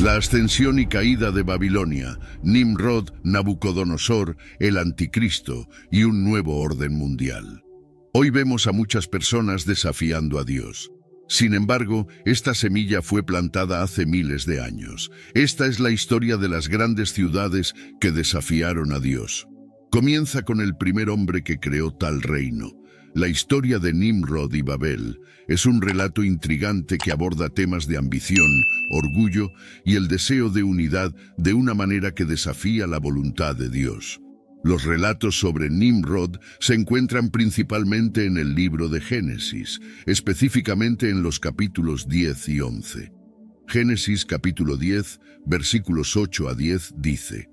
La ascensión y caída de Babilonia, Nimrod, Nabucodonosor, el Anticristo y un nuevo orden mundial. Hoy vemos a muchas personas desafiando a Dios. Sin embargo, esta semilla fue plantada hace miles de años. Esta es la historia de las grandes ciudades que desafiaron a Dios. Comienza con el primer hombre que creó tal reino. La historia de Nimrod y Babel es un relato intrigante que aborda temas de ambición, orgullo y el deseo de unidad de una manera que desafía la voluntad de Dios. Los relatos sobre Nimrod se encuentran principalmente en el libro de Génesis, específicamente en los capítulos 10 y 11. Génesis capítulo 10, versículos 8 a 10 dice: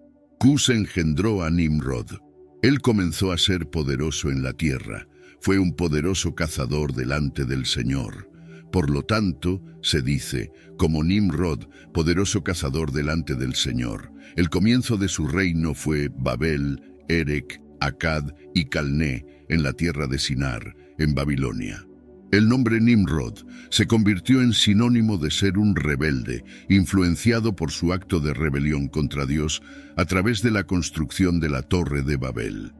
Cus engendró a Nimrod. Él comenzó a ser poderoso en la tierra. Fue un poderoso cazador delante del Señor. Por lo tanto, se dice, como Nimrod, poderoso cazador delante del Señor. El comienzo de su reino fue Babel, Erec, Acad y Calné, en la tierra de Sinar, en Babilonia. El nombre Nimrod se convirtió en sinónimo de ser un rebelde, influenciado por su acto de rebelión contra Dios a través de la construcción de la Torre de Babel.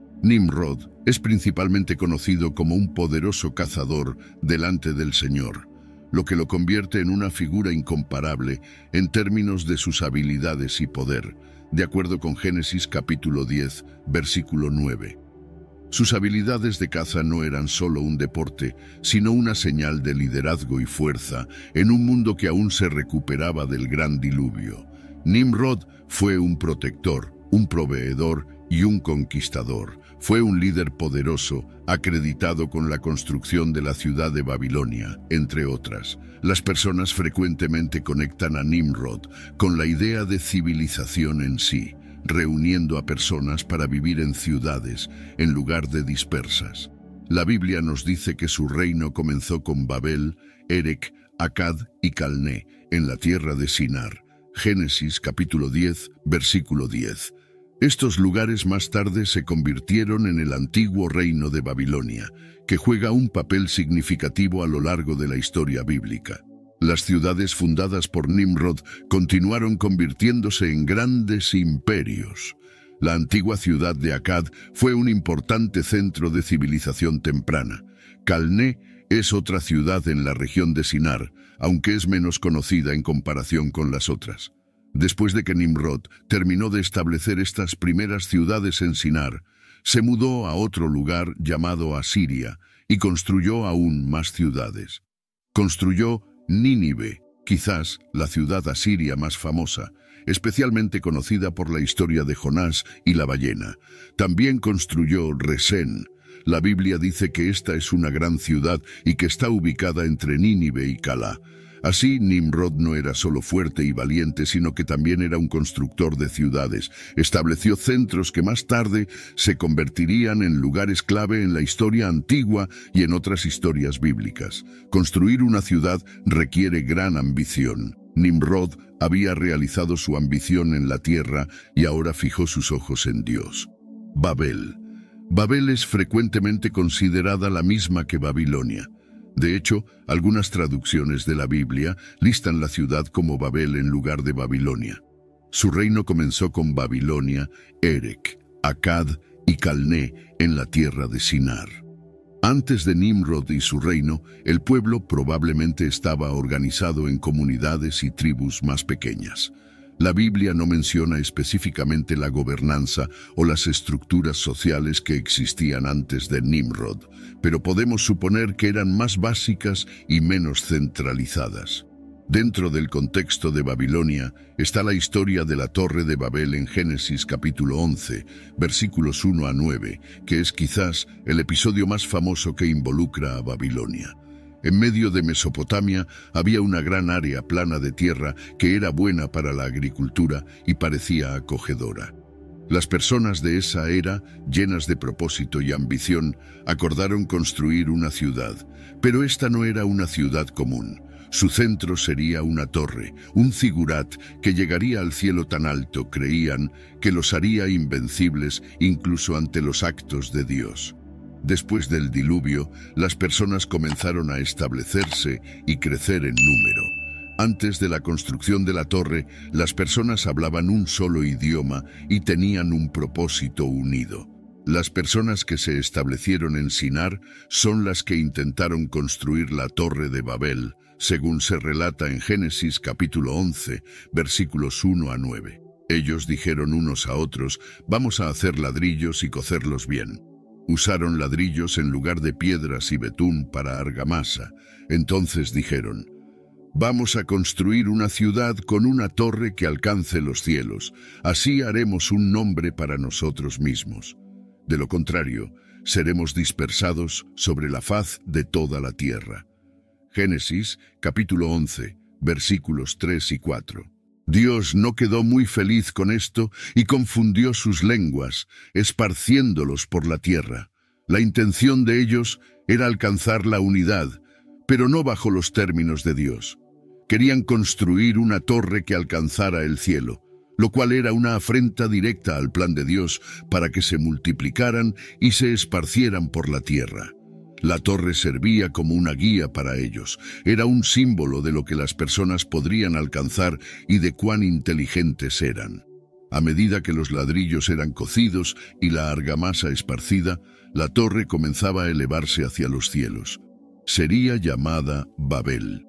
Nimrod es principalmente conocido como un poderoso cazador delante del Señor, lo que lo convierte en una figura incomparable en términos de sus habilidades y poder, de acuerdo con Génesis capítulo 10, versículo 9. Sus habilidades de caza no eran solo un deporte, sino una señal de liderazgo y fuerza en un mundo que aún se recuperaba del gran diluvio. Nimrod fue un protector, un proveedor y un conquistador. Fue un líder poderoso, acreditado con la construcción de la ciudad de Babilonia, entre otras. Las personas frecuentemente conectan a Nimrod con la idea de civilización en sí, reuniendo a personas para vivir en ciudades, en lugar de dispersas. La Biblia nos dice que su reino comenzó con Babel, Erec, Acad y Calné, en la tierra de Sinar. Génesis capítulo 10, versículo 10. Estos lugares más tarde se convirtieron en el antiguo reino de Babilonia, que juega un papel significativo a lo largo de la historia bíblica. Las ciudades fundadas por Nimrod continuaron convirtiéndose en grandes imperios. La antigua ciudad de Acad fue un importante centro de civilización temprana. Calné es otra ciudad en la región de Sinar, aunque es menos conocida en comparación con las otras. Después de que Nimrod terminó de establecer estas primeras ciudades en Sinar, se mudó a otro lugar llamado Asiria y construyó aún más ciudades. Construyó Nínive, quizás la ciudad asiria más famosa, especialmente conocida por la historia de Jonás y la ballena. También construyó Resén. La Biblia dice que esta es una gran ciudad y que está ubicada entre Nínive y Calá. Así, Nimrod no era solo fuerte y valiente, sino que también era un constructor de ciudades. Estableció centros que más tarde se convertirían en lugares clave en la historia antigua y en otras historias bíblicas. Construir una ciudad requiere gran ambición. Nimrod había realizado su ambición en la tierra y ahora fijó sus ojos en Dios. Babel. Babel es frecuentemente considerada la misma que Babilonia. De hecho, algunas traducciones de la Biblia listan la ciudad como Babel en lugar de Babilonia. Su reino comenzó con Babilonia, Erec, Acad y Calné en la tierra de Sinar. Antes de Nimrod y su reino, el pueblo probablemente estaba organizado en comunidades y tribus más pequeñas. La Biblia no menciona específicamente la gobernanza o las estructuras sociales que existían antes de Nimrod, pero podemos suponer que eran más básicas y menos centralizadas. Dentro del contexto de Babilonia está la historia de la Torre de Babel en Génesis capítulo 11, versículos 1 a 9, que es quizás el episodio más famoso que involucra a Babilonia. En medio de Mesopotamia había una gran área plana de tierra que era buena para la agricultura y parecía acogedora. Las personas de esa era, llenas de propósito y ambición, acordaron construir una ciudad, pero esta no era una ciudad común. Su centro sería una torre, un zigurat que llegaría al cielo tan alto, creían, que los haría invencibles incluso ante los actos de Dios. Después del diluvio, las personas comenzaron a establecerse y crecer en número. Antes de la construcción de la torre, las personas hablaban un solo idioma y tenían un propósito unido. Las personas que se establecieron en Sinar son las que intentaron construir la Torre de Babel, según se relata en Génesis capítulo 11, versículos 1 a 9. Ellos dijeron unos a otros: vamos a hacer ladrillos y cocerlos bien. Usaron ladrillos en lugar de piedras y betún para argamasa. Entonces dijeron: vamos a construir una ciudad con una torre que alcance los cielos. Así haremos un nombre para nosotros mismos. De lo contrario, seremos dispersados sobre la faz de toda la tierra. Génesis, capítulo 11, versículos 3 y 4. Dios no quedó muy feliz con esto y confundió sus lenguas, esparciéndolos por la tierra. La intención de ellos era alcanzar la unidad, pero no bajo los términos de Dios. Querían construir una torre que alcanzara el cielo, lo cual era una afrenta directa al plan de Dios para que se multiplicaran y se esparcieran por la tierra. La torre servía como una guía para ellos, era un símbolo de lo que las personas podrían alcanzar y de cuán inteligentes eran. A medida que los ladrillos eran cocidos y la argamasa esparcida, la torre comenzaba a elevarse hacia los cielos. Sería llamada Babel.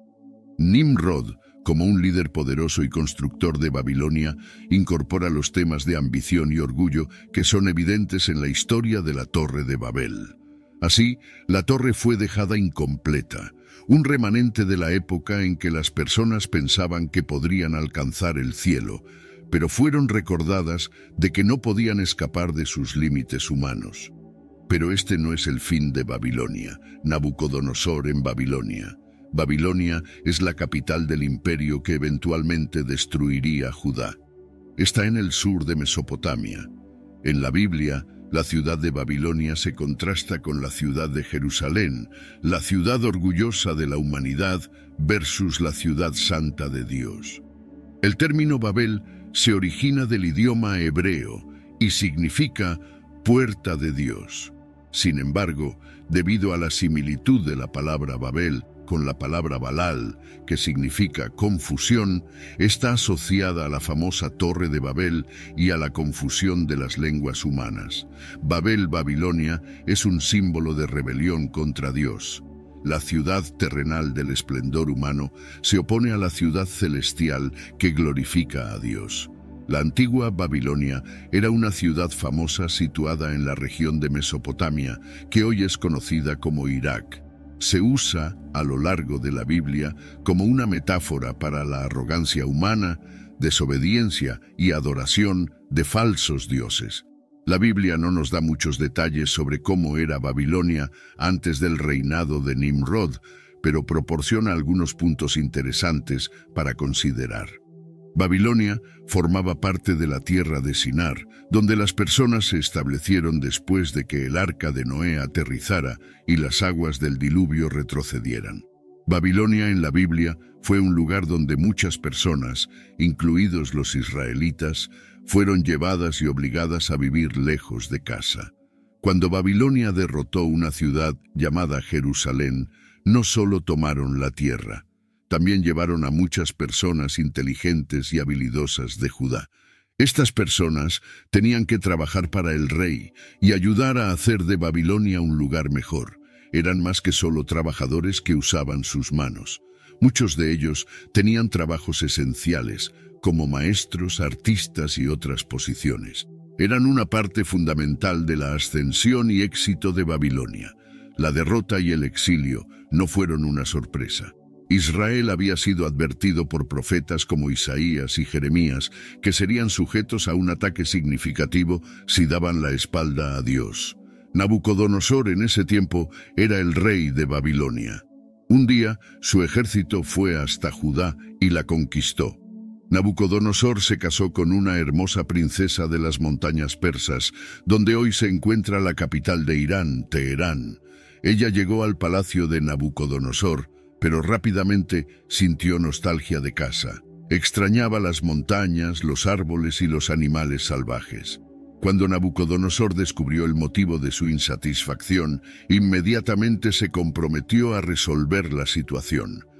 Nimrod, como un líder poderoso y constructor de Babilonia, incorpora los temas de ambición y orgullo que son evidentes en la historia de la Torre de Babel. Así, la torre fue dejada incompleta, un remanente de la época en que las personas pensaban que podrían alcanzar el cielo, pero fueron recordadas de que no podían escapar de sus límites humanos. Pero este no es el fin de Babilonia, Nabucodonosor en Babilonia. Babilonia es la capital del imperio que eventualmente destruiría Judá. Está en el sur de Mesopotamia. En la Biblia, la ciudad de Babilonia se contrasta con la ciudad de Jerusalén, la ciudad orgullosa de la humanidad versus la ciudad santa de Dios. El término Babel se origina del idioma hebreo y significa puerta de Dios. Sin embargo, debido a la similitud de la palabra Babel con la palabra Balal, que significa confusión, está asociada a la famosa Torre de Babel y a la confusión de las lenguas humanas. Babel, Babilonia, es un símbolo de rebelión contra Dios. La ciudad terrenal del esplendor humano se opone a la ciudad celestial que glorifica a Dios. La antigua Babilonia era una ciudad famosa situada en la región de Mesopotamia, que hoy es conocida como Irak. Se usa a lo largo de la Biblia como una metáfora para la arrogancia humana, desobediencia y adoración de falsos dioses. La Biblia no nos da muchos detalles sobre cómo era Babilonia antes del reinado de Nimrod, pero proporciona algunos puntos interesantes para considerar. Babilonia formaba parte de la tierra de Sinar, donde las personas se establecieron después de que el arca de Noé aterrizara y las aguas del diluvio retrocedieran. Babilonia en la Biblia fue un lugar donde muchas personas, incluidos los israelitas, fueron llevadas y obligadas a vivir lejos de casa. Cuando Babilonia derrotó una ciudad llamada Jerusalén, no solo tomaron la tierra, también llevaron a muchas personas inteligentes y habilidosas de Judá. Estas personas tenían que trabajar para el rey y ayudar a hacer de Babilonia un lugar mejor. Eran más que solo trabajadores que usaban sus manos. Muchos de ellos tenían trabajos esenciales, como maestros, artistas y otras posiciones. Eran una parte fundamental de la ascensión y éxito de Babilonia. La derrota y el exilio no fueron una sorpresa. Israel había sido advertido por profetas como Isaías y Jeremías que serían sujetos a un ataque significativo si daban la espalda a Dios. Nabucodonosor en ese tiempo era el rey de Babilonia. Un día, su ejército fue hasta Judá y la conquistó. Nabucodonosor se casó con una hermosa princesa de las montañas persas, donde hoy se encuentra la capital de Irán, Teherán. Ella llegó al palacio de Nabucodonosor, pero rápidamente sintió nostalgia de casa. Extrañaba las montañas, los árboles y los animales salvajes. Cuando Nabucodonosor descubrió el motivo de su insatisfacción, inmediatamente se comprometió a resolver la situación.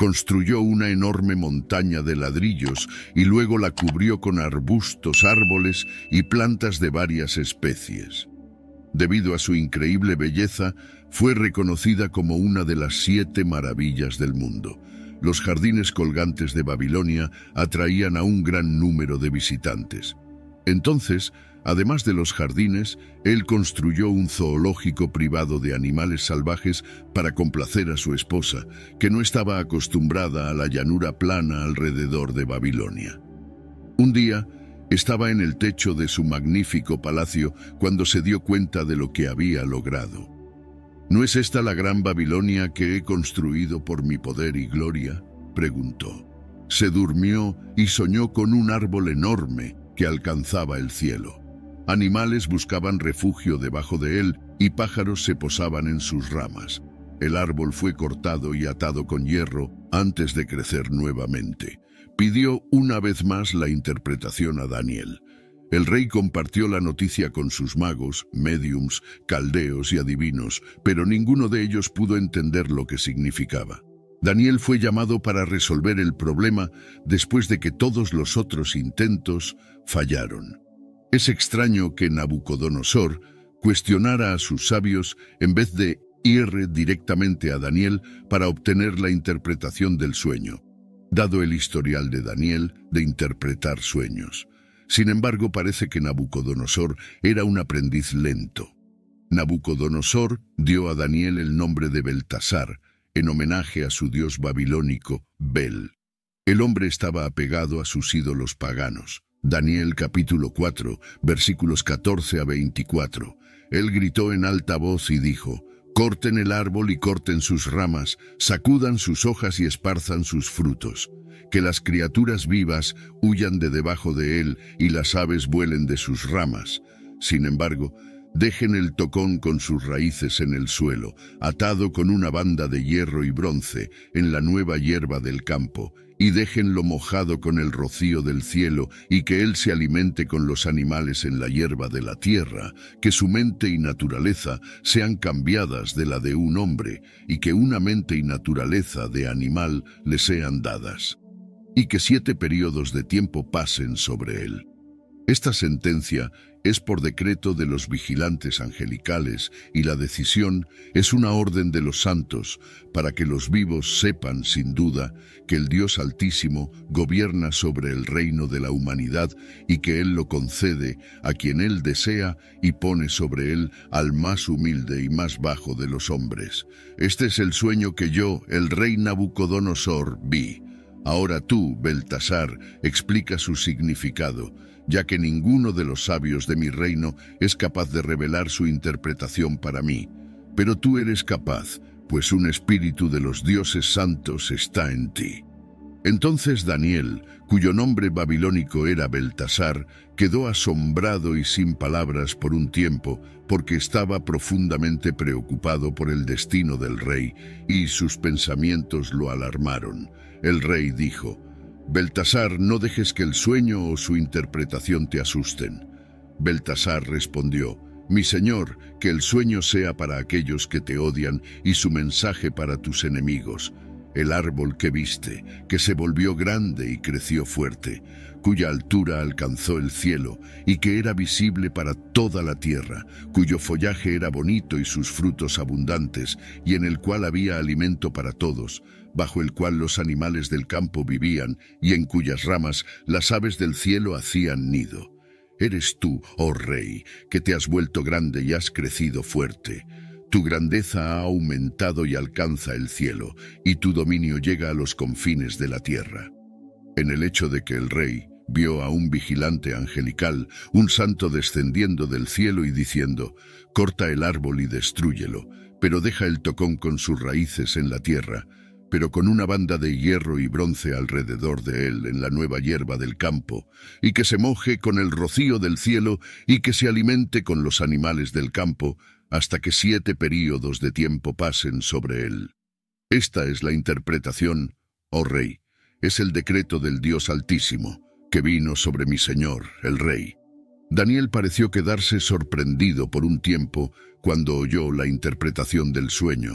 Construyó una enorme montaña de ladrillos y luego la cubrió con arbustos, árboles y plantas de varias especies. Debido a su increíble belleza, fue reconocida como una de las 7 maravillas del mundo. Los jardines colgantes de Babilonia atraían a un gran número de visitantes. Entonces, además de los jardines, él construyó un zoológico privado de animales salvajes para complacer a su esposa, que no estaba acostumbrada a la llanura plana alrededor de Babilonia. Un día, estaba en el techo de su magnífico palacio cuando se dio cuenta de lo que había logrado. ¿No es esta la gran Babilonia que he construido por mi poder y gloria?, preguntó. Se durmió y soñó con un árbol enorme que alcanzaba el cielo. Animales buscaban refugio debajo de él y pájaros se posaban en sus ramas. El árbol fue cortado y atado con hierro antes de crecer nuevamente. Pidió una vez más la interpretación a Daniel. El rey compartió la noticia con sus magos, médiums, caldeos y adivinos, pero ninguno de ellos pudo entender lo que significaba. Daniel fue llamado para resolver el problema después de que todos los otros intentos fallaron. Es extraño que Nabucodonosor cuestionara a sus sabios en vez de ir directamente a Daniel para obtener la interpretación del sueño, dado el historial de Daniel de interpretar sueños. Sin embargo, parece que Nabucodonosor era un aprendiz lento. Nabucodonosor dio a Daniel el nombre de Beltasar, en homenaje a su dios babilónico, Bel. El hombre estaba apegado a sus ídolos paganos. Daniel capítulo 4, versículos 14 a 24. Él gritó en alta voz y dijo: «Corten el árbol y corten sus ramas, sacudan sus hojas y esparzan sus frutos. Que las criaturas vivas huyan de debajo de él y las aves vuelen de sus ramas. Sin embargo, dejen el tocón con sus raíces en el suelo, atado con una banda de hierro y bronce en la nueva hierba del campo, y déjenlo mojado con el rocío del cielo, y que él se alimente con los animales en la hierba de la tierra, que su mente y naturaleza sean cambiadas de la de un hombre, y que una mente y naturaleza de animal le sean dadas, y que 7 periodos de tiempo pasen sobre él». Esta sentencia es por decreto de los vigilantes angelicales y la decisión es una orden de los santos para que los vivos sepan sin duda que el Dios Altísimo gobierna sobre el reino de la humanidad y que Él lo concede a quien Él desea y pone sobre él al más humilde y más bajo de los hombres. Este es el sueño que yo, el rey Nabucodonosor, vi. Ahora tú, Beltasar, explica su significado, ya que ninguno de los sabios de mi reino es capaz de revelar su interpretación para mí. Pero tú eres capaz, pues un espíritu de los dioses santos está en ti. Entonces Daniel, cuyo nombre babilónico era Beltasar, quedó asombrado y sin palabras por un tiempo, porque estaba profundamente preocupado por el destino del rey, y sus pensamientos lo alarmaron. El rey dijo: «Beltasar, no dejes que el sueño o su interpretación te asusten». Beltasar respondió: «Mi señor, que el sueño sea para aquellos que te odian y su mensaje para tus enemigos. El árbol que viste, que se volvió grande y creció fuerte, cuya altura alcanzó el cielo y que era visible para toda la tierra, cuyo follaje era bonito y sus frutos abundantes, y en el cual había alimento para todos, bajo el cual los animales del campo vivían y en cuyas ramas las aves del cielo hacían nido. Eres tú, oh rey, que te has vuelto grande y has crecido fuerte. Tu grandeza ha aumentado y alcanza el cielo, y tu dominio llega a los confines de la tierra». En el hecho de que el rey vio a un vigilante angelical, un santo descendiendo del cielo y diciendo: «Corta el árbol y destrúyelo, pero deja el tocón con sus raíces en la tierra, pero con una banda de hierro y bronce alrededor de él en la nueva hierba del campo, y que se moje con el rocío del cielo y que se alimente con los animales del campo, hasta que 7 períodos de tiempo pasen sobre él». Esta es la interpretación, oh rey, es el decreto del Dios Altísimo, que vino sobre mi señor, el rey. Daniel pareció quedarse sorprendido por un tiempo cuando oyó la interpretación del sueño.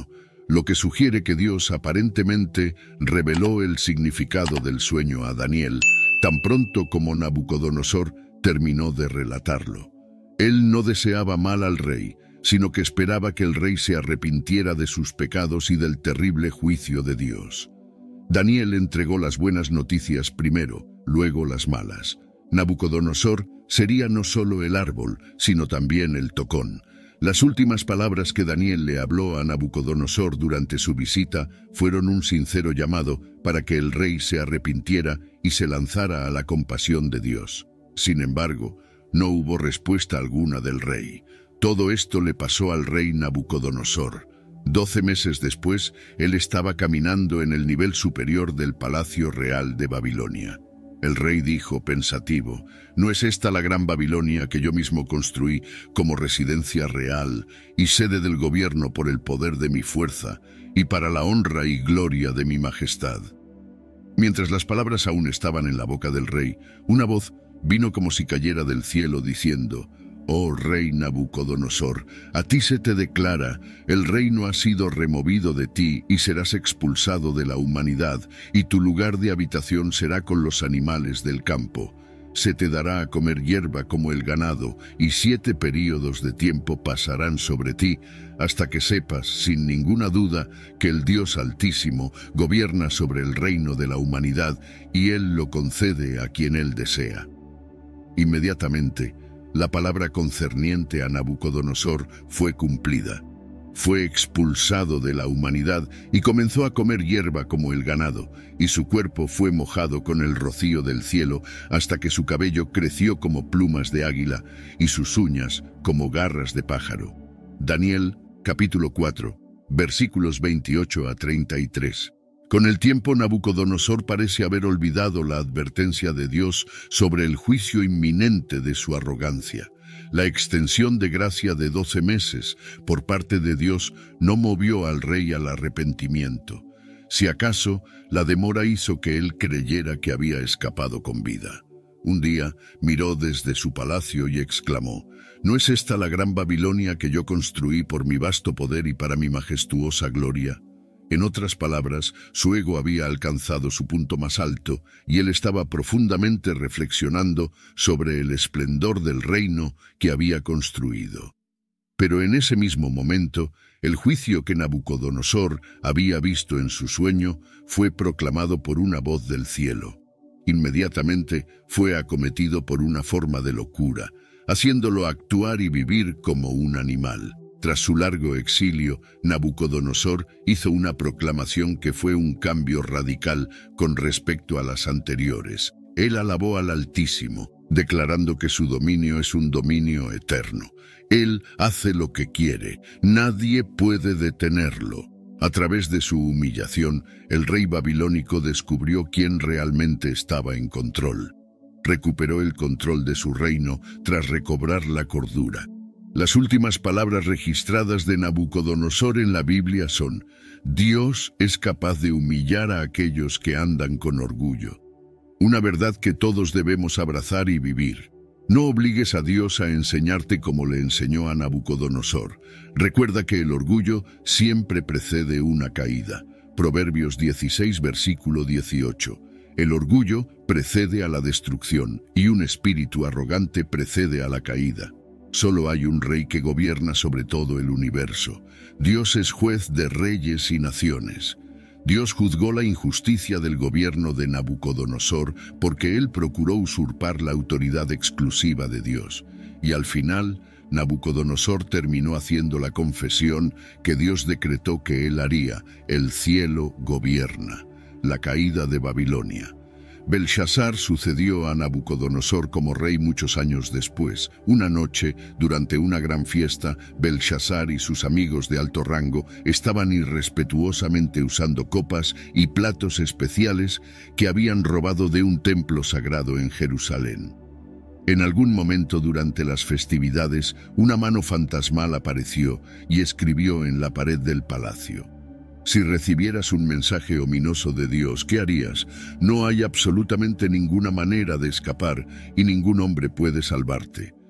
lo que sugiere que Dios aparentemente reveló el significado del sueño a Daniel tan pronto como Nabucodonosor terminó de relatarlo. Él no deseaba mal al rey, sino que esperaba que el rey se arrepintiera de sus pecados y del terrible juicio de Dios. Daniel entregó las buenas noticias primero, luego las malas. Nabucodonosor sería no solo el árbol, sino también el tocón. Las últimas palabras que Daniel le habló a Nabucodonosor durante su visita fueron un sincero llamado para que el rey se arrepintiera y se lanzara a la compasión de Dios. Sin embargo, no hubo respuesta alguna del rey. Todo esto le pasó al rey Nabucodonosor. 12 meses después, él estaba caminando en el nivel superior del Palacio Real de Babilonia. El rey dijo, pensativo, ¿no es esta la gran Babilonia que yo mismo construí como residencia real y sede del gobierno por el poder de mi fuerza y para la honra y gloria de mi majestad? Mientras las palabras aún estaban en la boca del rey, una voz vino como si cayera del cielo diciendo, «Oh rey Nabucodonosor, a ti se te declara, el reino ha sido removido de ti y serás expulsado de la humanidad, y tu lugar de habitación será con los animales del campo. Se te dará a comer hierba como el ganado, y 7 períodos de tiempo pasarán sobre ti, hasta que sepas, sin ninguna duda, que el Dios Altísimo gobierna sobre el reino de la humanidad, y Él lo concede a quien Él desea». Inmediatamente, la palabra concerniente a Nabucodonosor fue cumplida. Fue expulsado de la humanidad y comenzó a comer hierba como el ganado, y su cuerpo fue mojado con el rocío del cielo hasta que su cabello creció como plumas de águila y sus uñas como garras de pájaro. Daniel, capítulo 4, versículos 28 a 33. Con el tiempo, Nabucodonosor parece haber olvidado la advertencia de Dios sobre el juicio inminente de su arrogancia. La extensión de gracia de 12 meses por parte de Dios no movió al rey al arrepentimiento. Si acaso, la demora hizo que él creyera que había escapado con vida. Un día miró desde su palacio y exclamó, ¿no es esta la gran Babilonia que yo construí por mi vasto poder y para mi majestuosa gloria? En otras palabras, su ego había alcanzado su punto más alto y él estaba profundamente reflexionando sobre el esplendor del reino que había construido. Pero en ese mismo momento, el juicio que Nabucodonosor había visto en su sueño fue proclamado por una voz del cielo. Inmediatamente fue acometido por una forma de locura, haciéndolo actuar y vivir como un animal. Tras su largo exilio, Nabucodonosor hizo una proclamación que fue un cambio radical con respecto a las anteriores. Él alabó al Altísimo, declarando que su dominio es un dominio eterno. Él hace lo que quiere, nadie puede detenerlo. A través de su humillación, el rey babilónico descubrió quién realmente estaba en control. Recuperó el control de su reino tras recobrar la cordura. Las últimas palabras registradas de Nabucodonosor en la Biblia son: Dios es capaz de humillar a aquellos que andan con orgullo. Una verdad que todos debemos abrazar y vivir. No obligues a Dios a enseñarte como le enseñó a Nabucodonosor. Recuerda que el orgullo siempre precede una caída. Proverbios 16, versículo 18. El orgullo precede a la destrucción y un espíritu arrogante precede a la caída. Solo hay un rey que gobierna sobre todo el universo. Dios es juez de reyes y naciones. Dios juzgó la injusticia del gobierno de Nabucodonosor porque él procuró usurpar la autoridad exclusiva de Dios. Y al final, Nabucodonosor terminó haciendo la confesión que Dios decretó que él haría: el cielo gobierna. La caída de Babilonia. Belshazzar sucedió a Nabucodonosor como rey muchos años después. Una noche, durante una gran fiesta, Belshazzar y sus amigos de alto rango estaban irrespetuosamente usando copas y platos especiales que habían robado de un templo sagrado en Jerusalén. En algún momento durante las festividades, una mano fantasmal apareció y escribió en la pared del palacio: Si recibieras un mensaje ominoso de Dios, ¿qué harías? No hay absolutamente ninguna manera de escapar y ningún hombre puede salvarte.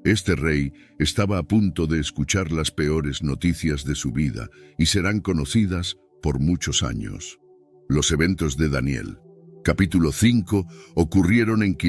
Este rey estaba a punto de escuchar las peores noticias de su vida y serán conocidas por muchos años. Los eventos de Daniel, capítulo 5, ocurrieron en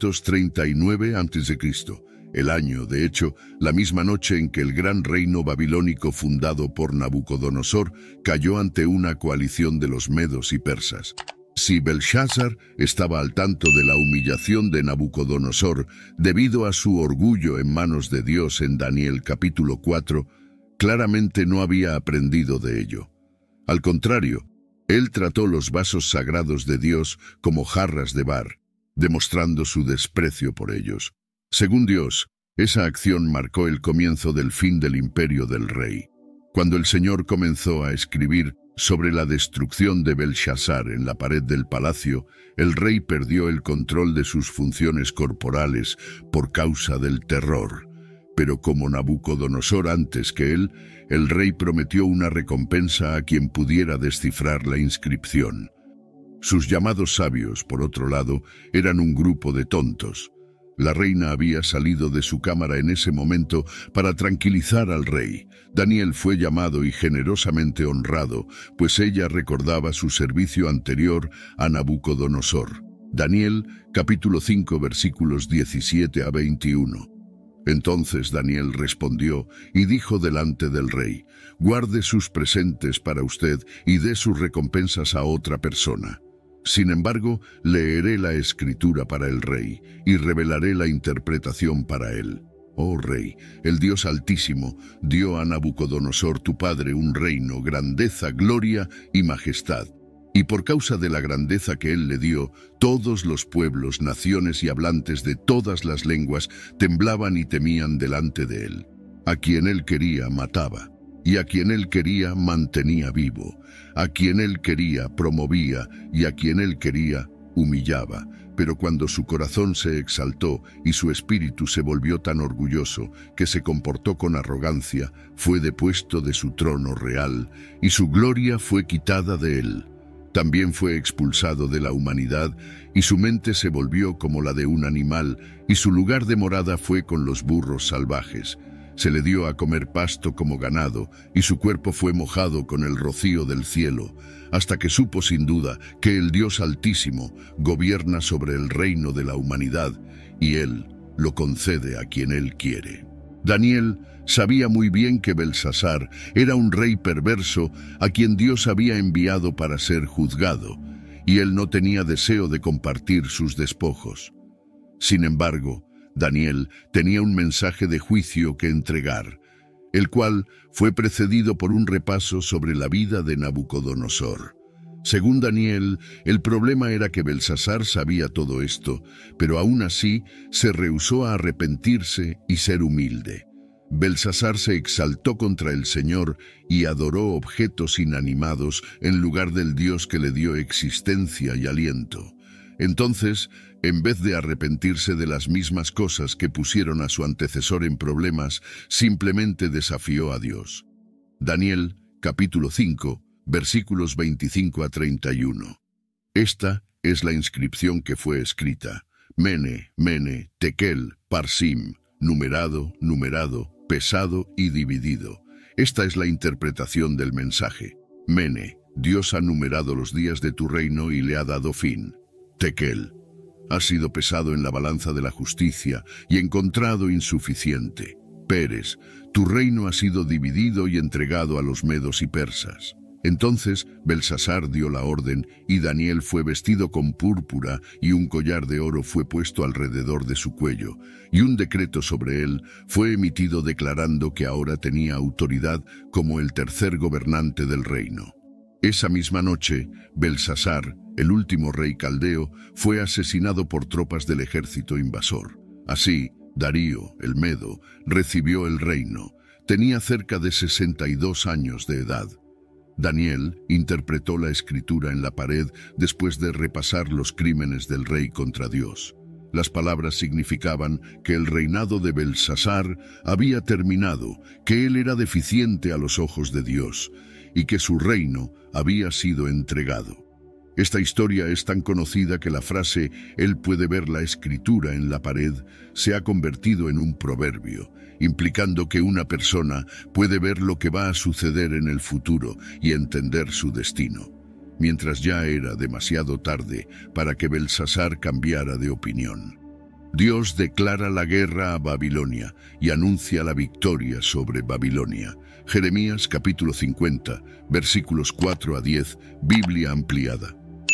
539 a.C., el año, de hecho, la misma noche en que el gran reino babilónico fundado por Nabucodonosor cayó ante una coalición de los medos y persas. Si Belshazzar estaba al tanto de la humillación de Nabucodonosor debido a su orgullo en manos de Dios en Daniel capítulo 4, claramente no había aprendido de ello. Al contrario, él trató los vasos sagrados de Dios como jarras de bar, demostrando su desprecio por ellos. Según Dios, esa acción marcó el comienzo del fin del imperio del rey. Cuando el Señor comenzó a escribir sobre la destrucción de Belshazzar en la pared del palacio, el rey perdió el control de sus funciones corporales por causa del terror. Pero como Nabucodonosor antes que él, el rey prometió una recompensa a quien pudiera descifrar la inscripción. Sus llamados sabios, por otro lado, eran un grupo de tontos. La reina había salido de su cámara en ese momento para tranquilizar al rey. Daniel fue llamado y generosamente honrado, pues ella recordaba su servicio anterior a Nabucodonosor. Daniel, capítulo 5, versículos 17 a 21. Entonces Daniel respondió y dijo delante del rey: «Guarde sus presentes para usted y dé sus recompensas a otra persona. Sin embargo, leeré la escritura para el rey y revelaré la interpretación para él. Oh rey, el Dios Altísimo dio a Nabucodonosor tu padre un reino, grandeza, gloria y majestad. Y por causa de la grandeza que él le dio, todos los pueblos, naciones y hablantes de todas las lenguas temblaban y temían delante de él. A quien él quería mataba, y a quien él quería mantenía vivo. A quien él quería promovía, y a quien él quería humillaba. Pero cuando su corazón se exaltó y su espíritu se volvió tan orgulloso que se comportó con arrogancia, fue depuesto de su trono real, y su gloria fue quitada de él. También fue expulsado de la humanidad, y su mente se volvió como la de un animal, y su lugar de morada fue con los burros salvajes. Se le dio a comer pasto como ganado, y su cuerpo fue mojado con el rocío del cielo, hasta que supo sin duda que el Dios Altísimo gobierna sobre el reino de la humanidad, y Él lo concede a quien Él quiere. Daniel sabía muy bien que Belsasar era un rey perverso a quien Dios había enviado para ser juzgado, y él no tenía deseo de compartir sus despojos. Sin embargo, Daniel tenía un mensaje de juicio que entregar, el cual fue precedido por un repaso sobre la vida de Nabucodonosor. Según Daniel, el problema era que Belsasar sabía todo esto, pero aún así se rehusó a arrepentirse y ser humilde. Belsasar se exaltó contra el Señor y adoró objetos inanimados en lugar del Dios que le dio existencia y aliento. Entonces, en vez de arrepentirse de las mismas cosas que pusieron a su antecesor en problemas, simplemente desafió a Dios. Daniel, capítulo 5, versículos 25 a 31. Esta es la inscripción que fue escrita: Mene, Mene, Tekel, Parsim, numerado, numerado, pesado y dividido. Esta es la interpretación del mensaje. Mene, Dios ha numerado los días de tu reino y le ha dado fin. Tekel, has sido pesado en la balanza de la justicia y encontrado insuficiente. Peres, tu reino ha sido dividido y entregado a los medos y persas. Entonces Belsasar dio la orden, y Daniel fue vestido con púrpura, y un collar de oro fue puesto alrededor de su cuello, y un decreto sobre él fue emitido declarando que ahora tenía autoridad como el tercer gobernante del reino. Esa misma noche, Belsasar, el último rey caldeo, fue asesinado por tropas del ejército invasor. Así, Darío, el Medo, recibió el reino. Tenía cerca de 62 años de edad. Daniel interpretó la escritura en la pared después de repasar los crímenes del rey contra Dios. Las palabras significaban que el reinado de Belsasar había terminado, que él era deficiente a los ojos de Dios, y que su reino había sido entregado. Esta historia es tan conocida que la frase «Él puede ver la escritura en la pared» se ha convertido en un proverbio, implicando que una persona puede ver lo que va a suceder en el futuro y entender su destino, mientras ya era demasiado tarde para que Belsasar cambiara de opinión. Dios declara la guerra a Babilonia y anuncia la victoria sobre Babilonia. Jeremías capítulo 50, versículos 4 a 10, Biblia ampliada.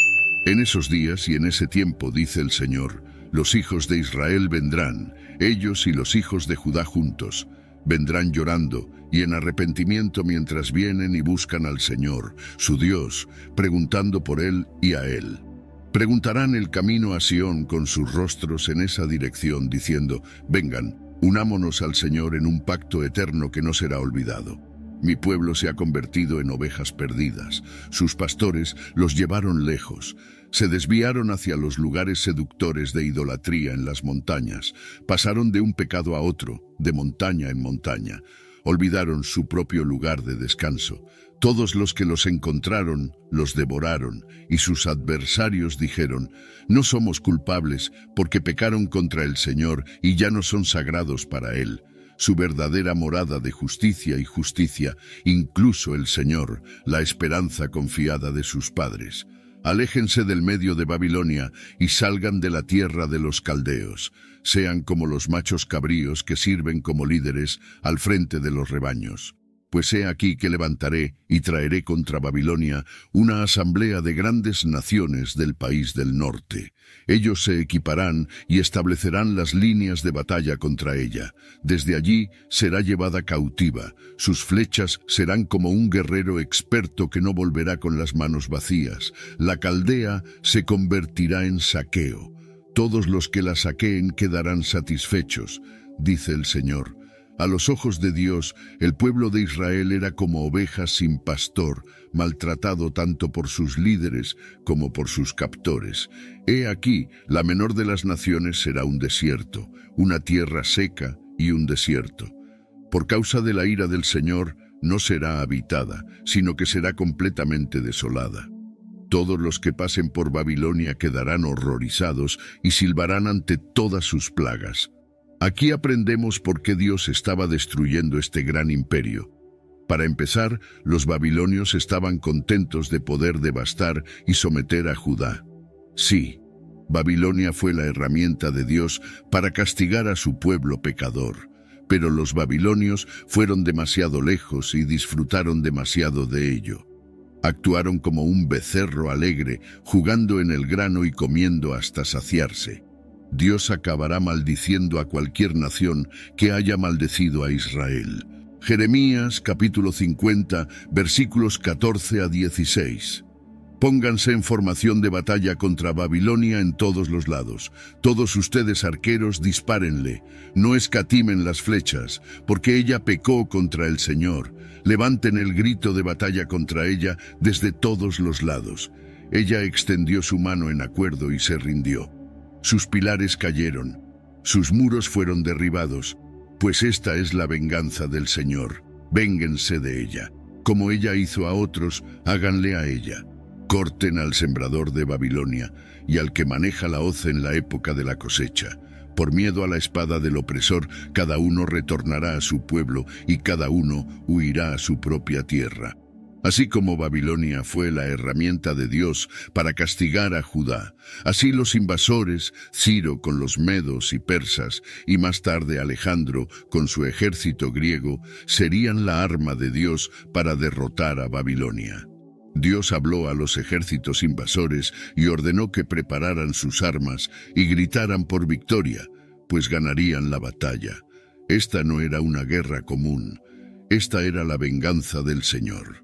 En esos días y en ese tiempo, dice el Señor, los hijos de Israel vendrán, ellos y los hijos de Judá juntos. Vendrán llorando y en arrepentimiento mientras vienen y buscan al Señor, su Dios, preguntando por Él y a Él. Preguntarán el camino a Sión con sus rostros en esa dirección, diciendo, vengan, unámonos al Señor en un pacto eterno que no será olvidado. Mi pueblo se ha convertido en ovejas perdidas. Sus pastores los llevaron lejos. Se desviaron hacia los lugares seductores de idolatría en las montañas. Pasaron de un pecado a otro, de montaña en montaña. Olvidaron su propio lugar de descanso. Todos los que los encontraron los devoraron, y sus adversarios dijeron, no somos culpables porque pecaron contra el Señor y ya no son sagrados para Él. Su verdadera morada de justicia y justicia, incluso el Señor, la esperanza confiada de sus padres. Aléjense del medio de Babilonia y salgan de la tierra de los caldeos. Sean como los machos cabríos que sirven como líderes al frente de los rebaños. Pues he aquí que levantaré y traeré contra Babilonia una asamblea de grandes naciones del país del norte. Ellos se equiparán y establecerán las líneas de batalla contra ella. Desde allí será llevada cautiva. Sus flechas serán como un guerrero experto que no volverá con las manos vacías. La Caldea se convertirá en saqueo. Todos los que la saqueen quedarán satisfechos, dice el Señor. A los ojos de Dios, el pueblo de Israel era como ovejas sin pastor, maltratado tanto por sus líderes como por sus captores. He aquí, la menor de las naciones será un desierto, una tierra seca y un desierto. Por causa de la ira del Señor, no será habitada, sino que será completamente desolada. Todos los que pasen por Babilonia quedarán horrorizados y silbarán ante todas sus plagas. Aquí aprendemos por qué Dios estaba destruyendo este gran imperio. Para empezar, los babilonios estaban contentos de poder devastar y someter a Judá. Sí, Babilonia fue la herramienta de Dios para castigar a su pueblo pecador, pero los babilonios fueron demasiado lejos y disfrutaron demasiado de ello. Actuaron como un becerro alegre, jugando en el grano y comiendo hasta saciarse. Dios acabará maldiciendo a cualquier nación que haya maldecido a Israel. Jeremías capítulo 50, versículos 14 a 16. Pónganse en formación de batalla contra Babilonia en todos los lados. Todos ustedes arqueros dispárenle, no escatimen las flechas, porque ella pecó contra el Señor. Levanten el grito de batalla contra ella desde todos los lados. Ella extendió su mano en acuerdo y se rindió. Sus pilares cayeron, sus muros fueron derribados, pues esta es la venganza del Señor. Vénguense de ella. Como ella hizo a otros, háganle a ella. Corten al sembrador de Babilonia y al que maneja la hoz en la época de la cosecha. Por miedo a la espada del opresor, cada uno retornará a su pueblo y cada uno huirá a su propia tierra. Así como Babilonia fue la herramienta de Dios para castigar a Judá, así los invasores, Ciro con los medos y persas, y más tarde Alejandro con su ejército griego, serían la arma de Dios para derrotar a Babilonia. Dios habló a los ejércitos invasores y ordenó que prepararan sus armas y gritaran por victoria, pues ganarían la batalla. Esta no era una guerra común, esta era la venganza del Señor.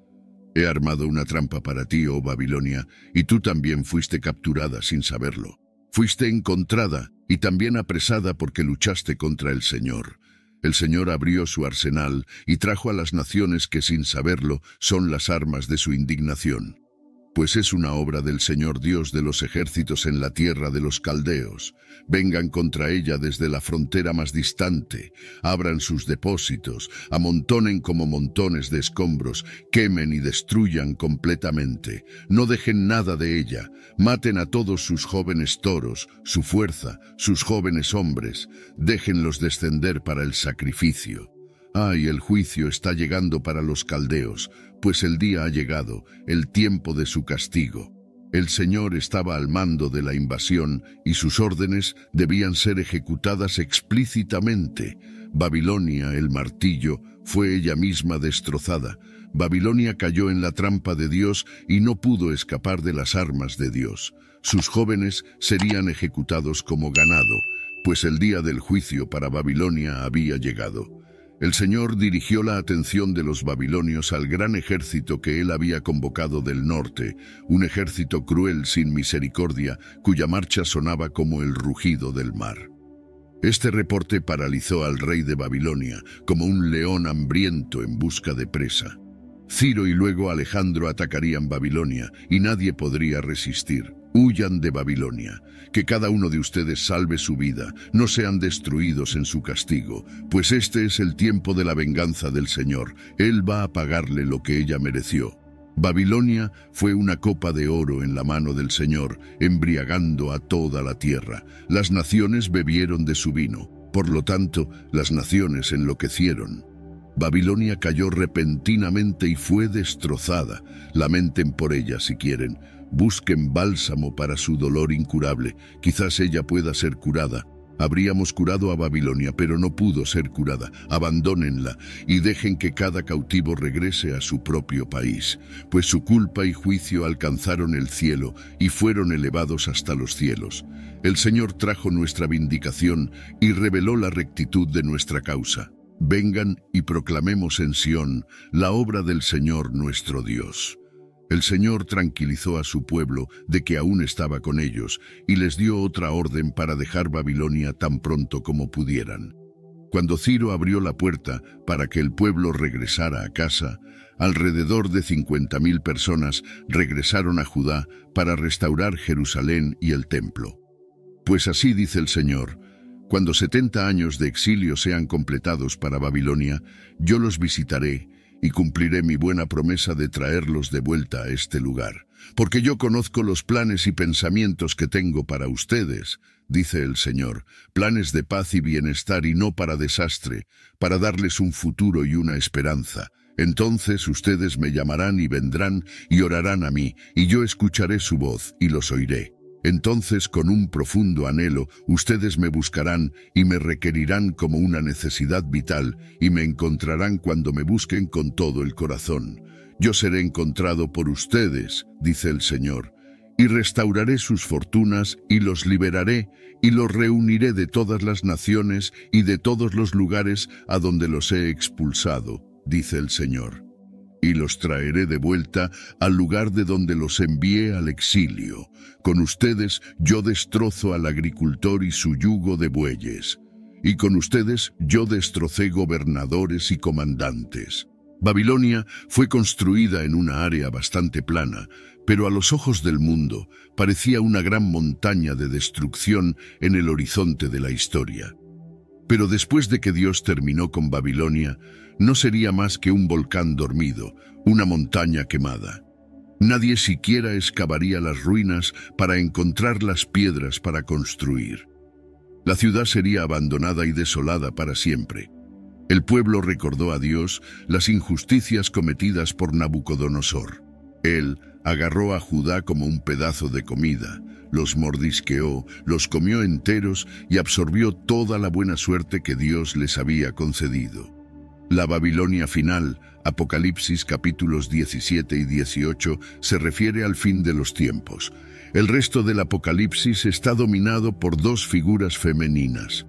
He armado una trampa para ti, oh Babilonia, y tú también fuiste capturada sin saberlo. Fuiste encontrada y también apresada porque luchaste contra el Señor. El Señor abrió su arsenal y trajo a las naciones que sin saberlo son las armas de su indignación. pues es una obra del Señor Dios de los ejércitos en la tierra de los caldeos. Vengan contra ella desde la frontera más distante, abran sus depósitos, amontonen como montones de escombros, quemen y destruyan completamente. No dejen nada de ella, maten a todos sus jóvenes toros, su fuerza, sus jóvenes hombres, déjenlos descender para el sacrificio. ¡Ay, el juicio está llegando para los caldeos, pues el día ha llegado, el tiempo de su castigo! El Señor estaba al mando de la invasión y sus órdenes debían ser ejecutadas explícitamente. Babilonia, el martillo, fue ella misma destrozada. Babilonia cayó en la trampa de Dios y no pudo escapar de las armas de Dios. Sus jóvenes serían ejecutados como ganado, pues el día del juicio para Babilonia había llegado. El Señor dirigió la atención de los babilonios al gran ejército que él había convocado del norte, un ejército cruel sin misericordia, cuya marcha sonaba como el rugido del mar. Este reporte paralizó al rey de Babilonia, como un león hambriento en busca de presa. Ciro y luego Alejandro atacarían Babilonia, y nadie podría resistir. Huyan de Babilonia, que cada uno de ustedes salve su vida, no sean destruidos en su castigo, pues este es el tiempo de la venganza del Señor, Él va a pagarle lo que ella mereció. Babilonia fue una copa de oro en la mano del Señor, embriagando a toda la tierra. Las naciones bebieron de su vino, por lo tanto, las naciones enloquecieron. Babilonia cayó repentinamente y fue destrozada. Lamenten por ella si quieren. Busquen bálsamo para su dolor incurable. Quizás ella pueda ser curada. Habríamos curado a Babilonia, pero no pudo ser curada. Abandónenla y dejen que cada cautivo regrese a su propio país, pues su culpa y juicio alcanzaron el cielo y fueron elevados hasta los cielos. El Señor trajo nuestra vindicación y reveló la rectitud de nuestra causa. Vengan y proclamemos en Sión la obra del Señor nuestro Dios. El Señor tranquilizó a su pueblo de que aún estaba con ellos y les dio otra orden para dejar Babilonia tan pronto como pudieran. Cuando Ciro abrió la puerta para que el pueblo regresara a casa, alrededor de 50.000 personas regresaron a Judá para restaurar Jerusalén y el templo. Pues así dice el Señor: cuando 70 años de exilio sean completados para Babilonia, yo los visitaré y cumpliré mi buena promesa de traerlos de vuelta a este lugar. Porque yo conozco los planes y pensamientos que tengo para ustedes, dice el Señor, planes de paz y bienestar y no para desastre, para darles un futuro y una esperanza. Entonces ustedes me llamarán y vendrán y orarán a mí, y yo escucharé su voz y los oiré. Entonces, con un profundo anhelo, ustedes me buscarán y me requerirán como una necesidad vital, y me encontrarán cuando me busquen con todo el corazón. Yo seré encontrado por ustedes, dice el Señor, y restauraré sus fortunas y los liberaré, y los reuniré de todas las naciones y de todos los lugares a donde los he expulsado, dice el Señor. Y los traeré de vuelta al lugar de donde los envié al exilio. Con ustedes yo destrozo al agricultor y su yugo de bueyes. Y con ustedes yo destrocé gobernadores y comandantes. Babilonia fue construida en una área bastante plana, pero a los ojos del mundo parecía una gran montaña de destrucción en el horizonte de la historia. Pero después de que Dios terminó con Babilonia, no sería más que un volcán dormido, una montaña quemada. Nadie siquiera excavaría las ruinas para encontrar las piedras para construir. La ciudad sería abandonada y desolada para siempre. El pueblo recordó a Dios las injusticias cometidas por Nabucodonosor. Él agarró a Judá como un pedazo de comida, los mordisqueó, los comió enteros y absorbió toda la buena suerte que Dios les había concedido. La Babilonia final, Apocalipsis capítulos 17 y 18, se refiere al fin de los tiempos. El resto del Apocalipsis está dominado por dos figuras femeninas.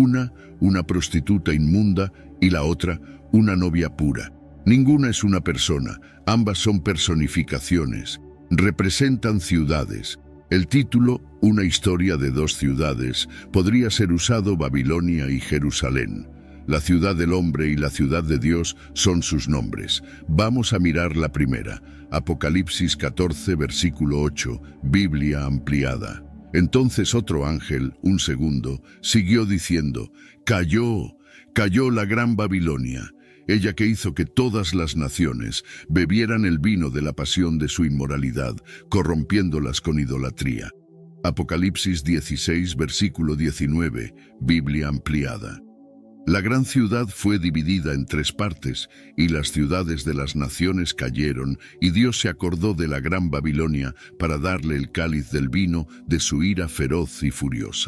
Una prostituta inmunda, y la otra, una novia pura. Ninguna es una persona, ambas son personificaciones. Representan ciudades. El título, Una historia de dos ciudades, podría ser usado Babilonia y Jerusalén. La ciudad del hombre y la ciudad de Dios son sus nombres. Vamos a mirar la primera. Apocalipsis 14, versículo 8, Biblia ampliada. Entonces otro ángel, un segundo, siguió diciendo: «Cayó, cayó la gran Babilonia, ella que hizo que todas las naciones bebieran el vino de la pasión de su inmoralidad, corrompiéndolas con idolatría». Apocalipsis 16, versículo 19, Biblia ampliada. La gran ciudad fue dividida en 3 partes, y las ciudades de las naciones cayeron, y Dios se acordó de la gran Babilonia para darle el cáliz del vino de su ira feroz y furiosa.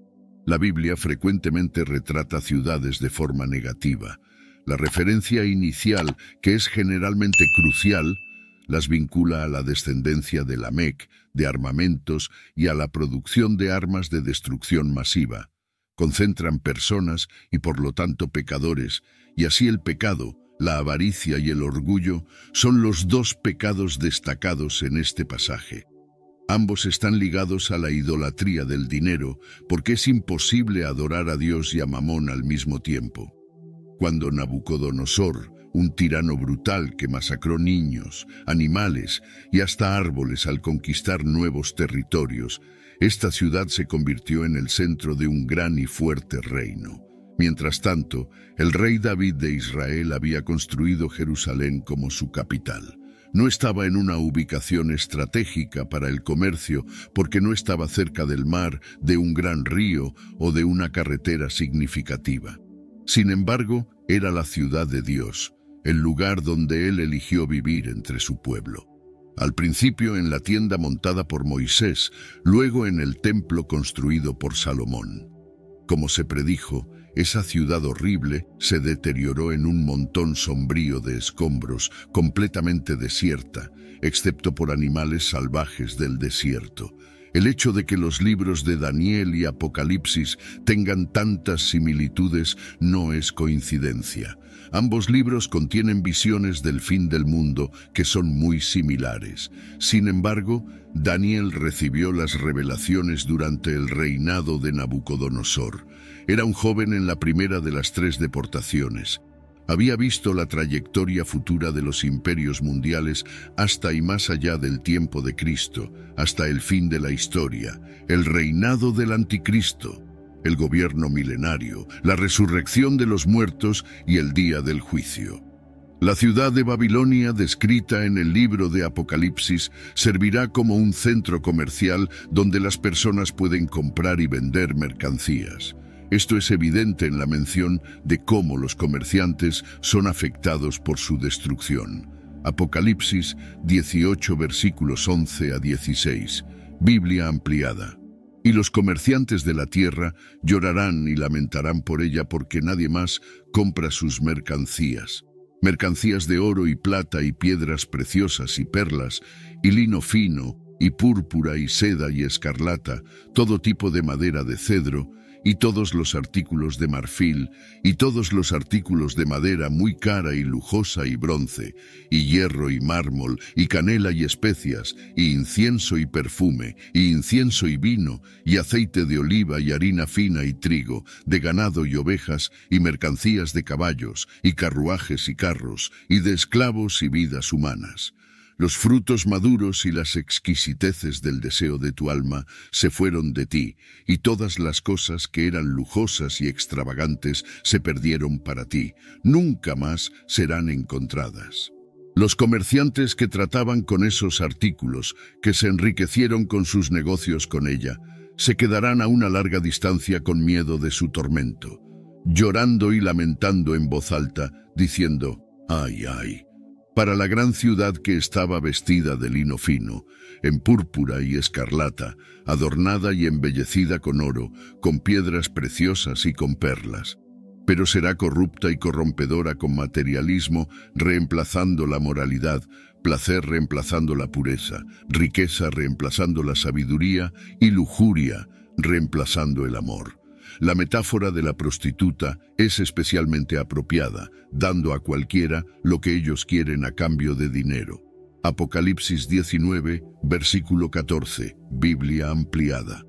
La Biblia frecuentemente retrata ciudades de forma negativa. La referencia inicial, que es generalmente crucial, las vincula a la descendencia de Lamec, de armamentos y a la producción de armas de destrucción masiva. Concentran personas y por lo tanto pecadores, y así el pecado, la avaricia y el orgullo son los 2 pecados destacados en este pasaje. Ambos están ligados a la idolatría del dinero, porque es imposible adorar a Dios y a Mamón al mismo tiempo. Cuando Nabucodonosor, un tirano brutal que masacró niños, animales y hasta árboles al conquistar nuevos territorios, esta ciudad se convirtió en el centro de un gran y fuerte reino. Mientras tanto, el rey David de Israel había construido Jerusalén como su capital. No estaba en una ubicación estratégica para el comercio porque no estaba cerca del mar, de un gran río o de una carretera significativa. Sin embargo, era la ciudad de Dios, el lugar donde él eligió vivir entre su pueblo. Al principio en la tienda montada por Moisés, luego en el templo construido por Salomón. Como se predijo, esa ciudad horrible se deterioró en un montón sombrío de escombros, completamente desierta, excepto por animales salvajes del desierto. El hecho de que los libros de Daniel y Apocalipsis tengan tantas similitudes no es coincidencia. Ambos libros contienen visiones del fin del mundo que son muy similares. Sin embargo, Daniel recibió las revelaciones durante el reinado de Nabucodonosor. Era un joven en la primera de las 3 deportaciones. Había visto la trayectoria futura de los imperios mundiales hasta y más allá del tiempo de Cristo, hasta el fin de la historia, el reinado del anticristo, el gobierno milenario, la resurrección de los muertos y el día del juicio. La ciudad de Babilonia, descrita en el libro de Apocalipsis, servirá como un centro comercial donde las personas pueden comprar y vender mercancías. Esto es evidente en la mención de cómo los comerciantes son afectados por su destrucción. Apocalipsis 18, versículos 11 a 16. Biblia ampliada. Y los comerciantes de la tierra llorarán y lamentarán por ella porque nadie más compra sus mercancías. Mercancías de oro y plata y piedras preciosas y perlas, y lino fino, y púrpura y seda y escarlata, todo tipo de madera de cedro, y todos los artículos de marfil, y todos los artículos de madera muy cara y lujosa y bronce, y hierro y mármol, y canela y especias, y incienso y perfume, y incienso y vino, y aceite de oliva y harina fina y trigo, de ganado y ovejas, y mercancías de caballos, y carruajes y carros, y de esclavos y vidas humanas. Los frutos maduros y las exquisiteces del deseo de tu alma se fueron de ti, y todas las cosas que eran lujosas y extravagantes se perdieron para ti. Nunca más serán encontradas. Los comerciantes que trataban con esos artículos, que se enriquecieron con sus negocios con ella, se quedarán a una larga distancia con miedo de su tormento, llorando y lamentando en voz alta, diciendo: «¡Ay, ay!». Para la gran ciudad que estaba vestida de lino fino, en púrpura y escarlata, adornada y embellecida con oro, con piedras preciosas y con perlas. Pero será corrupta y corrompedora con materialismo, reemplazando la moralidad, placer reemplazando la pureza, riqueza reemplazando la sabiduría y lujuria reemplazando el amor. La metáfora de la prostituta es especialmente apropiada, dando a cualquiera lo que ellos quieren a cambio de dinero. Apocalipsis 19, versículo 14, Biblia ampliada.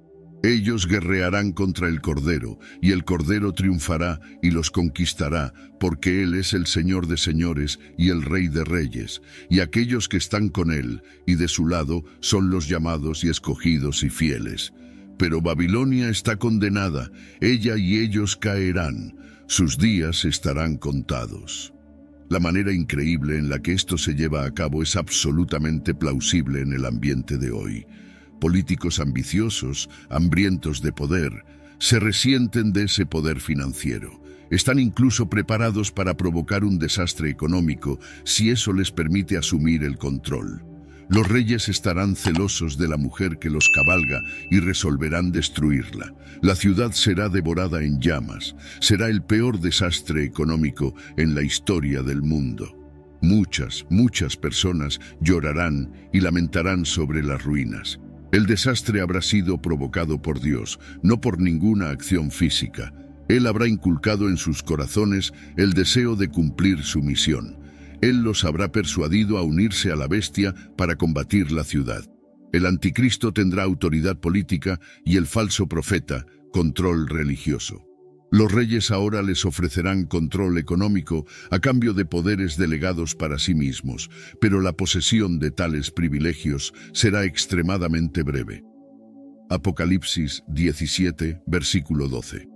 Ellos guerrearán contra el Cordero, y el Cordero triunfará y los conquistará, porque Él es el Señor de señores y el Rey de reyes, y aquellos que están con Él y de su lado son los llamados y escogidos y fieles. Pero Babilonia está condenada, ella y ellos caerán, sus días estarán contados. La manera increíble en la que esto se lleva a cabo es absolutamente plausible en el ambiente de hoy. Políticos ambiciosos, hambrientos de poder, se resienten de ese poder financiero. Están incluso preparados para provocar un desastre económico si eso les permite asumir el control. Los reyes estarán celosos de la mujer que los cabalga y resolverán destruirla. La ciudad será devorada en llamas. Será el peor desastre económico en la historia del mundo. Muchas personas llorarán y lamentarán sobre las ruinas. El desastre habrá sido provocado por Dios, no por ninguna acción física. Él habrá inculcado en sus corazones el deseo de cumplir su misión. Él los habrá persuadido a unirse a la bestia para combatir la ciudad. El anticristo tendrá autoridad política y el falso profeta, control religioso. Los reyes ahora les ofrecerán control económico a cambio de poderes delegados para sí mismos, pero la posesión de tales privilegios será extremadamente breve. Apocalipsis 17, versículo 12.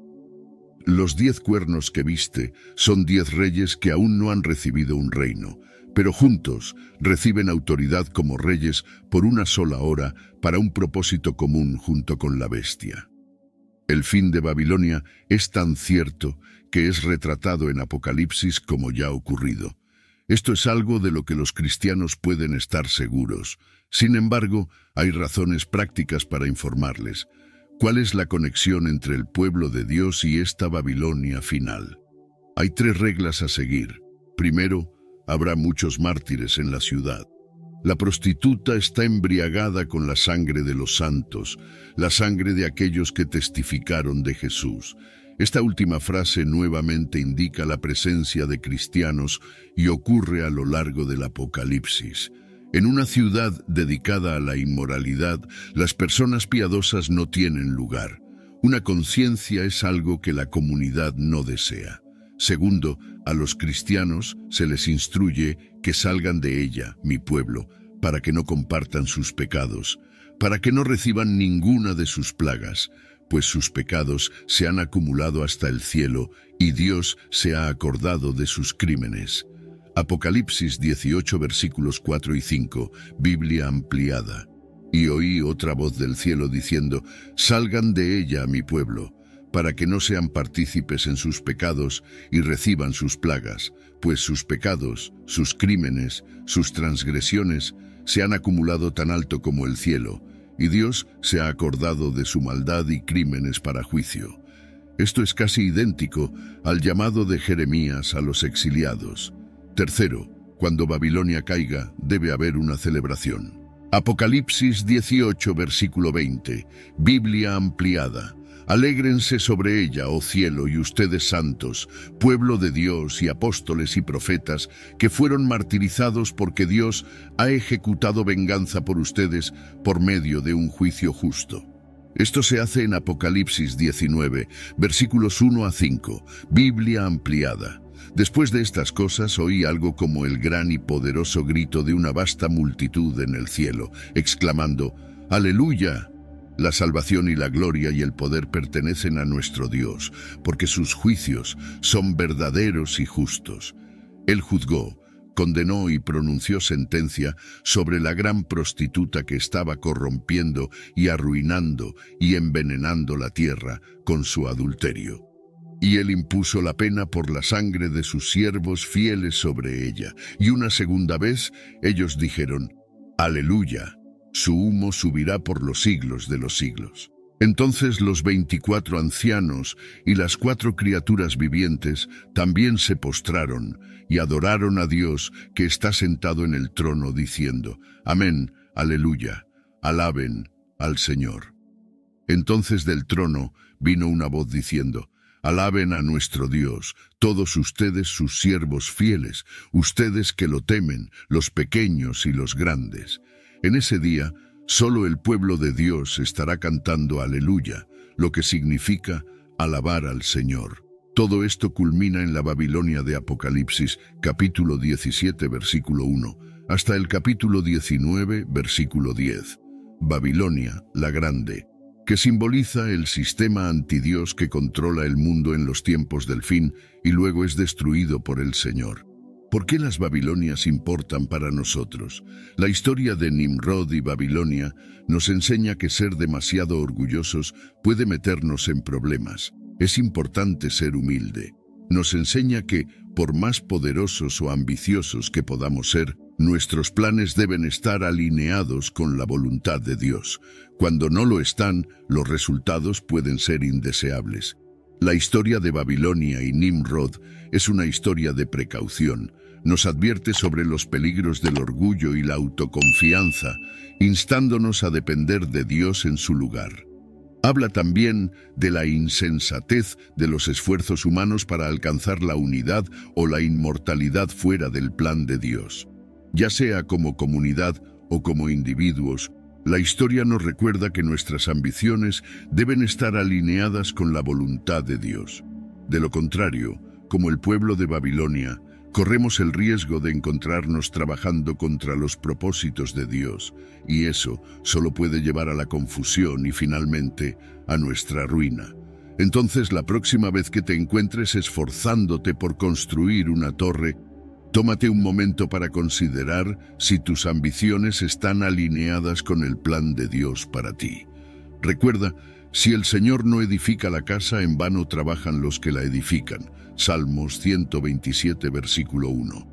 Los 10 cuernos que viste son 10 reyes que aún no han recibido un reino, pero juntos reciben autoridad como reyes por una sola hora para un propósito común junto con la bestia. El fin de Babilonia es tan cierto que es retratado en Apocalipsis como ya ocurrido. Esto es algo de lo que los cristianos pueden estar seguros. Sin embargo, hay razones prácticas para informarles. ¿Cuál es la conexión entre el pueblo de Dios y esta Babilonia final? Hay 3 reglas a seguir. Primero, habrá muchos mártires en la ciudad. La prostituta está embriagada con la sangre de los santos, la sangre de aquellos que testificaron de Jesús. Esta última frase nuevamente indica la presencia de cristianos y ocurre a lo largo del Apocalipsis. En una ciudad dedicada a la inmoralidad, las personas piadosas no tienen lugar. Una conciencia es algo que la comunidad no desea. Segundo, a los cristianos se les instruye que salgan de ella, mi pueblo, para que no compartan sus pecados, para que no reciban ninguna de sus plagas, pues sus pecados se han acumulado hasta el cielo y Dios se ha acordado de sus crímenes. Apocalipsis 18 versículos 4 y 5, Biblia ampliada. Y oí otra voz del cielo diciendo, salgan de ella, mi pueblo, para que no sean partícipes en sus pecados y reciban sus plagas, pues sus pecados, sus crímenes, sus transgresiones se han acumulado tan alto como el cielo, y Dios se ha acordado de su maldad y crímenes para juicio. Esto es casi idéntico al llamado de Jeremías a los exiliados. Tercero, cuando Babilonia caiga, debe haber una celebración. Apocalipsis 18, versículo 20, Biblia ampliada. Alégrense sobre ella, oh cielo, y ustedes santos, pueblo de Dios y apóstoles y profetas, que fueron martirizados porque Dios ha ejecutado venganza por ustedes por medio de un juicio justo. Esto se hace en Apocalipsis 19, versículos 1 a 5, Biblia ampliada. Después de estas cosas oí algo como el gran y poderoso grito de una vasta multitud en el cielo, exclamando, ¡Aleluya! La salvación y la gloria y el poder pertenecen a nuestro Dios, porque sus juicios son verdaderos y justos. Él juzgó, condenó y pronunció sentencia sobre la gran prostituta que estaba corrompiendo y arruinando y envenenando la tierra con su adulterio. Y él impuso la pena por la sangre de sus siervos fieles sobre ella. Y una segunda vez ellos dijeron, ¡Aleluya! Su humo subirá por los siglos de los siglos. Entonces los 24 ancianos y las 4 criaturas vivientes también se postraron y adoraron a Dios que está sentado en el trono, diciendo, Amén, aleluya, alaben al Señor. Entonces del trono vino una voz diciendo, Alaben a nuestro Dios, todos ustedes sus siervos fieles, ustedes que lo temen, los pequeños y los grandes. En ese día, Solo el pueblo de Dios estará cantando Aleluya, lo que significa alabar al Señor. Todo esto culmina en la Babilonia de Apocalipsis, capítulo 17, versículo 1, hasta el capítulo 19, versículo 10. Babilonia, la Grande, que simboliza el sistema antidios que controla el mundo en los tiempos del fin y luego es destruido por el Señor. ¿Por qué las Babilonias importan para nosotros? La historia de Nimrod y Babilonia nos enseña que ser demasiado orgullosos puede meternos en problemas. Es importante ser humilde. Nos enseña que, por más poderosos o ambiciosos que podamos ser, nuestros planes deben estar alineados con la voluntad de Dios. Cuando no lo están, los resultados pueden ser indeseables. La historia de Babilonia y Nimrod es una historia de precaución. Nos advierte sobre los peligros del orgullo y la autoconfianza, instándonos a depender de Dios en su lugar. Habla también de la insensatez de los esfuerzos humanos para alcanzar la unidad o la inmortalidad fuera del plan de Dios. Ya sea como comunidad o como individuos, la historia nos recuerda que nuestras ambiciones deben estar alineadas con la voluntad de Dios. De lo contrario, como el pueblo de Babilonia, corremos el riesgo de encontrarnos trabajando contra los propósitos de Dios, y eso solo puede llevar a la confusión y finalmente a nuestra ruina. Entonces, la próxima vez que te encuentres esforzándote por construir una torre, tómate un momento para considerar si tus ambiciones están alineadas con el plan de Dios para ti. Recuerda, si el Señor no edifica la casa, en vano trabajan los que la edifican. Salmos 127, versículo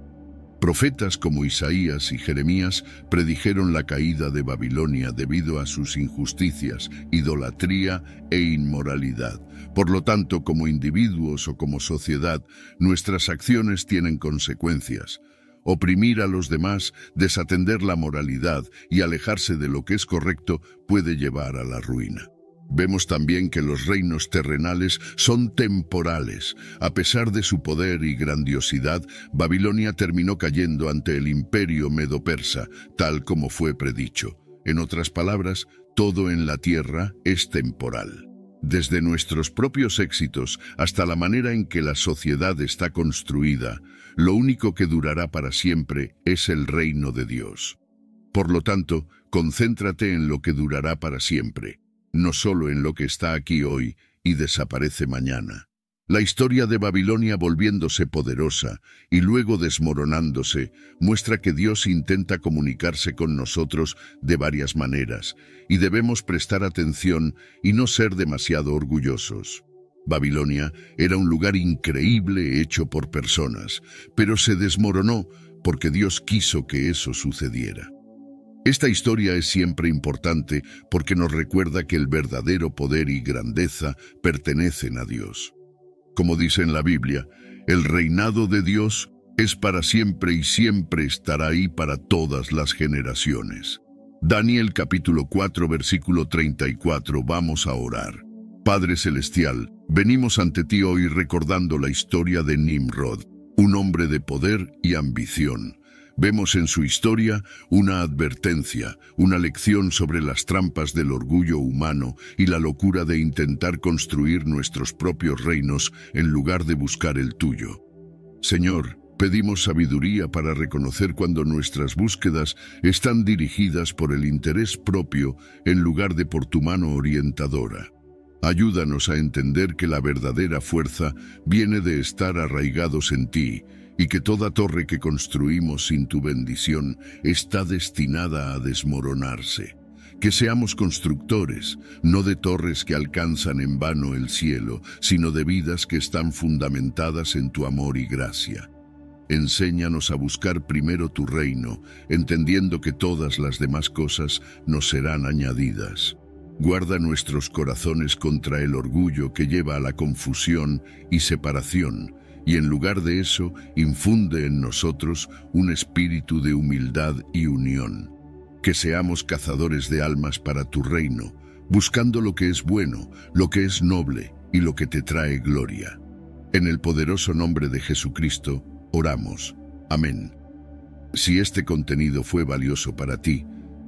1. Profetas como Isaías y Jeremías predijeron la caída de Babilonia debido a sus injusticias, idolatría e inmoralidad. Por lo tanto, como individuos o como sociedad, nuestras acciones tienen consecuencias. Oprimir a los demás, desatender la moralidad y alejarse de lo que es correcto puede llevar a la ruina. Vemos también que los reinos terrenales son temporales. A pesar de su poder y grandiosidad, Babilonia terminó cayendo ante el imperio medo-persa, tal como fue predicho. En otras palabras, todo en la tierra es temporal. Desde nuestros propios éxitos hasta la manera en que la sociedad está construida, lo único que durará para siempre es el reino de Dios. Por lo tanto, concéntrate en lo que durará para siempre, no solo en lo que está aquí hoy y desaparece mañana. La historia de Babilonia volviéndose poderosa y luego desmoronándose muestra que Dios intenta comunicarse con nosotros de varias maneras y debemos prestar atención y no ser demasiado orgullosos. Babilonia era un lugar increíble hecho por personas, pero se desmoronó porque Dios quiso que eso sucediera. Esta historia es siempre importante porque nos recuerda que el verdadero poder y grandeza pertenecen a Dios. Como dice en la Biblia, el reinado de Dios es para siempre y siempre estará ahí para todas las generaciones. Daniel capítulo 4 versículo 34. Vamos a orar. Padre Celestial, venimos ante ti hoy recordando la historia de Nimrod, un hombre de poder y ambición. Vemos en su historia una advertencia, una lección sobre las trampas del orgullo humano y la locura de intentar construir nuestros propios reinos en lugar de buscar el tuyo. Señor, pedimos sabiduría para reconocer cuando nuestras búsquedas están dirigidas por el interés propio en lugar de por tu mano orientadora. Ayúdanos a entender que la verdadera fuerza viene de estar arraigados en ti, y que toda torre que construimos sin tu bendición está destinada a desmoronarse. Que seamos constructores, no de torres que alcanzan en vano el cielo, sino de vidas que están fundamentadas en tu amor y gracia. Enséñanos a buscar primero tu reino, entendiendo que todas las demás cosas nos serán añadidas. Guarda nuestros corazones contra el orgullo que lleva a la confusión y separación, y en lugar de eso, infunde en nosotros un espíritu de humildad y unión. Que seamos cazadores de almas para tu reino, buscando lo que es bueno, lo que es noble y lo que te trae gloria. En el poderoso nombre de Jesucristo, oramos. Amén. Si este contenido fue valioso para ti,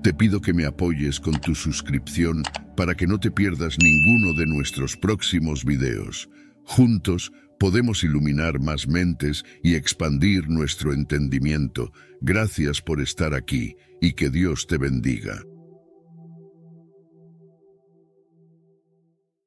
Te pido que me apoyes con tu suscripción para que no te pierdas ninguno de nuestros próximos videos. Juntos podemos iluminar más mentes y expandir nuestro entendimiento. Gracias por estar aquí y que Dios te bendiga.